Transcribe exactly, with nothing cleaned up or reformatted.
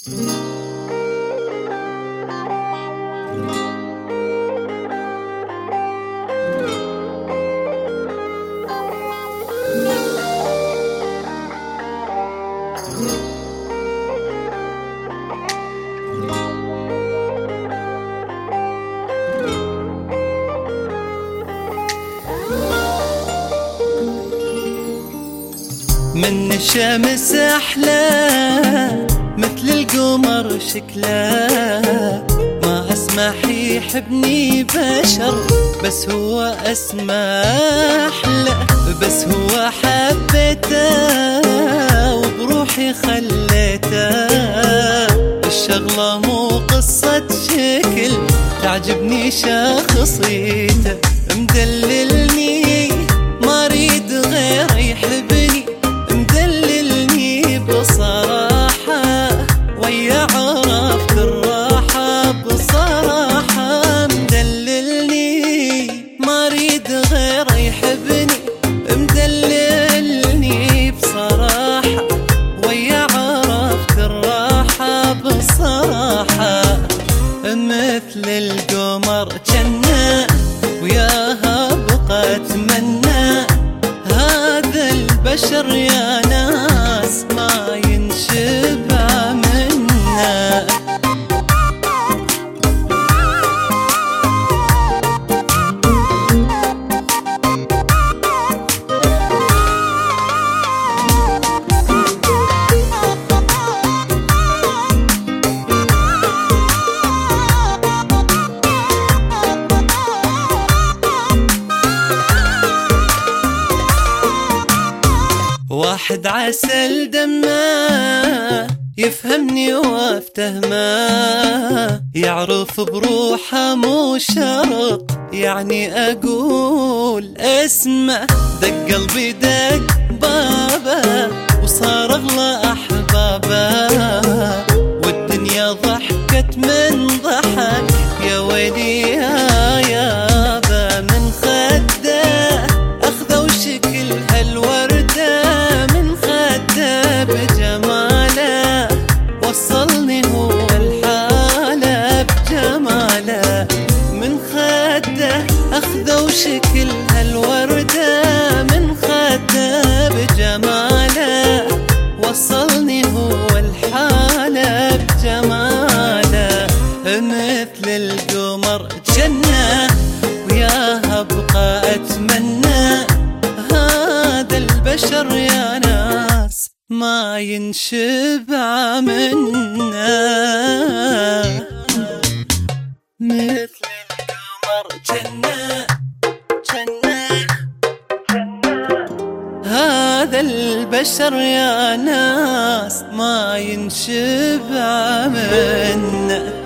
من الشمس أحلى مثل القمر شكله، ما أسمح يحبني بشر بس هو أسمح له، بس هو حبيته وبروحي خليته. الشغلة مو قصة شكل، تعجبني شخصيته، مدللني ما أريد غير يحبني، مدللني بصراحة ويا عرفت الراحة بصراحة، مدللني ما أريد غير يحبني، مدللني بصراحة ويا عرفت الراحة بصراحة. مثل القمر جنة وياها بقى أتمنى، هذا البشر يا ناس ما ينشبع منا. واحد عسل دمه يفهمني وافتهمه، يعرف بروحه مو شرط يعني أقول اسمه. دق قلبي دق بابه وصار أغلى أحبابه، والدنيا ضحكت من ضحك يا ويلي يا يابا. من خده أخذه وشكل هالوردة، من خده بجماله وصلني هو الحالة بجماله. من خده أخذه وشكل هالوردة، من خده بجماله وصلني هو الحالة بجماله. مثل القمر جنة وياها بقى أتمنى، هذا البشر يا ناس ما ينشبع منا. مثل القمر جنة جنة هذا البشر يا ناس ما ينشبع منا.